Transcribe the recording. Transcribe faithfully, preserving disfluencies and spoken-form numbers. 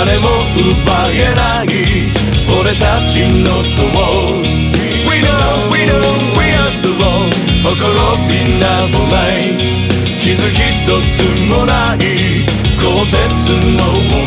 誰も奪えない俺たちのソウル We know, we know, we are strong ほころびなどない傷一つもない鋼鉄の